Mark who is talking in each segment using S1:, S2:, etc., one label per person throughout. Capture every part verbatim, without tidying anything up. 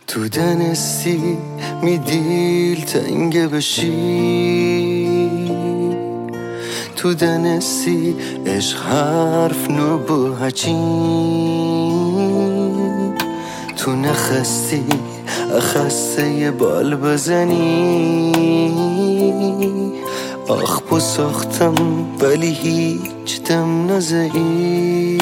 S1: تو دنستی میدیل تنگه بشی، تو دنستی عشق حرف نبو هچین، تو نخستی اخسته یه بال بزنی. آخ بساختم ولی هیچ دم نزهی.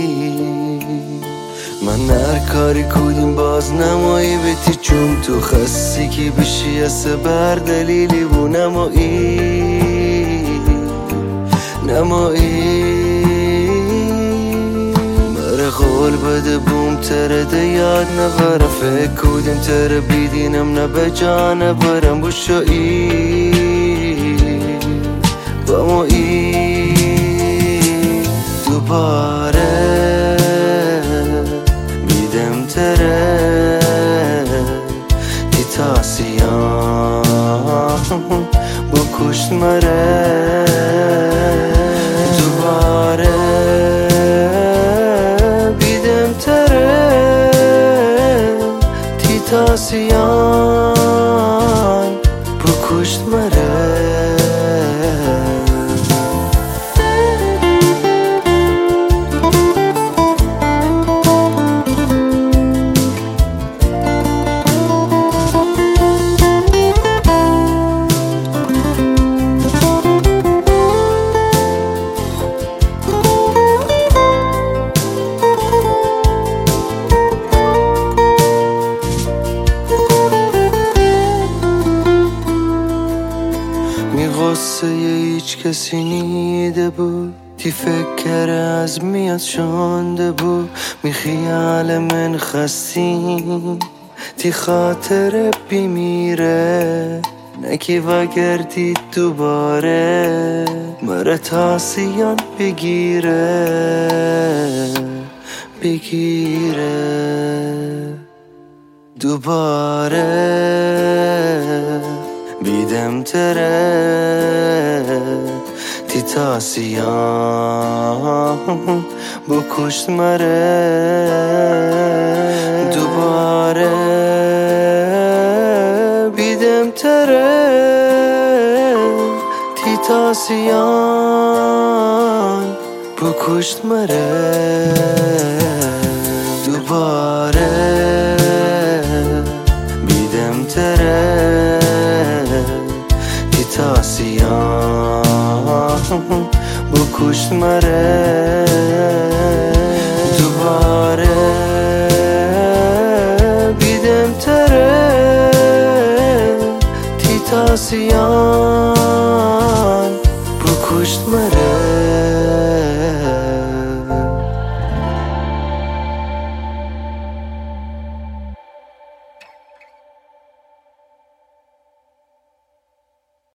S1: من هر کاری کودیم باز نمایی بیتی، چون تو خستی کی بشی از بر دلیلی بو نمایی نمایی. مره قول بده بوم تره ده یاد نبره، فکر کودیم تره بیدینم نبه جا نبرم بوشایی با مایی. دوباره بیدم تره تی تاسیان بکشت مره. دوباره بیدم تره تی تاسیان بکشت مره. قصه هیچ کسی نیده بود، تی فکر از میاد شانده بود. می خیال من خستیم تی خاطر بیمیره، نکی وگردی دوباره مره تاسیان بگیره بگیره. دوباره بیدم تره تی تاسیان بکشت مره. دوباره بیدم تره تی تاسیان بکشت مره. دوباره بیدم تره تی تاسیان بکشت مره. دوباره بیدم تره تی تاسیان